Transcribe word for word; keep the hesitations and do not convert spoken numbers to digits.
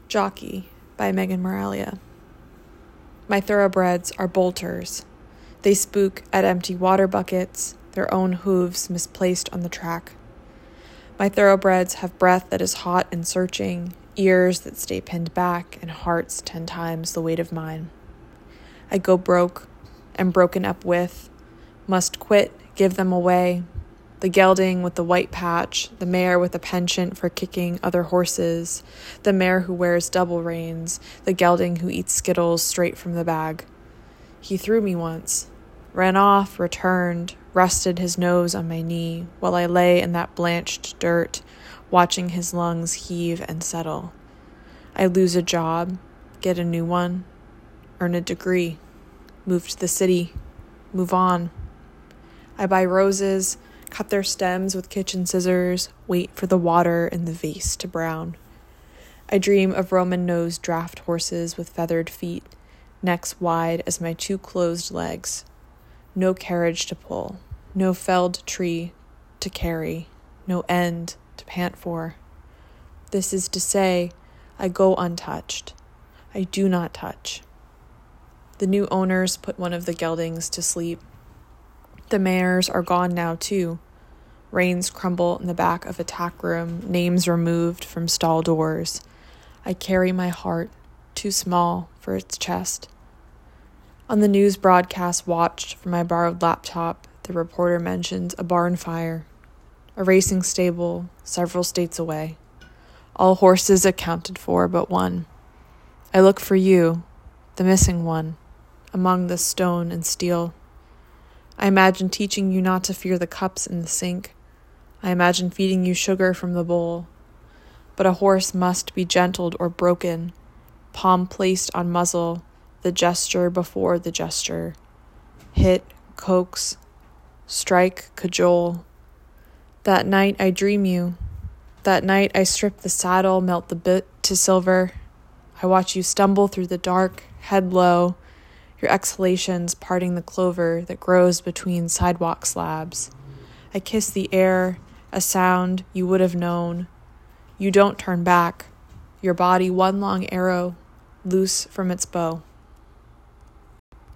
Jockey by Megan Moralia. My thoroughbreds are bolters. They spook at empty water buckets, their own hooves misplaced on the track. My thoroughbreds have breath that is hot and searching, ears that stay pinned back, and hearts ten times the weight of mine. I go broke, am broken up with, must quit, give them away. The gelding with the white patch, the mare with a penchant for kicking other horses, the mare who wears double reins, the gelding who eats Skittles straight from the bag. He threw me once, ran off, returned, rested his nose on my knee while I lay in that blanched dirt, watching his lungs heave and settle. I lose a job, get a new one, earn a degree, move to the city, move on. I buy roses, cut their stems with kitchen scissors, wait for the water in the vase to brown. I dream of Roman-nosed draft horses with feathered feet, necks wide as my two closed legs. No carriage to pull, no felled tree to carry, no end to pant for. This is to say, I go untouched. I do not touch. The new owners put one of the geldings to sleep. The mares are gone now, too. Reins crumble in the back of a tack room, names removed from stall doors. I carry my heart, too small for its chest. On the news broadcast watched from my borrowed laptop, the reporter mentions a barn fire, a racing stable several states away. All horses accounted for but one. I look for you, the missing one, among the stone and steel. I imagine teaching you not to fear the cups in the sink. I imagine feeding you sugar from the bowl. But a horse must be gentled or broken, palm placed on muzzle, the gesture before the gesture. Hit, coax, strike, cajole. That night I dream you. That night I strip the saddle, melt the bit to silver. I watch you stumble through the dark, head low, your exhalations parting the clover that grows between sidewalk slabs. I kiss the air, a sound you would have known. You don't turn back, your body one long arrow, loose from its bow.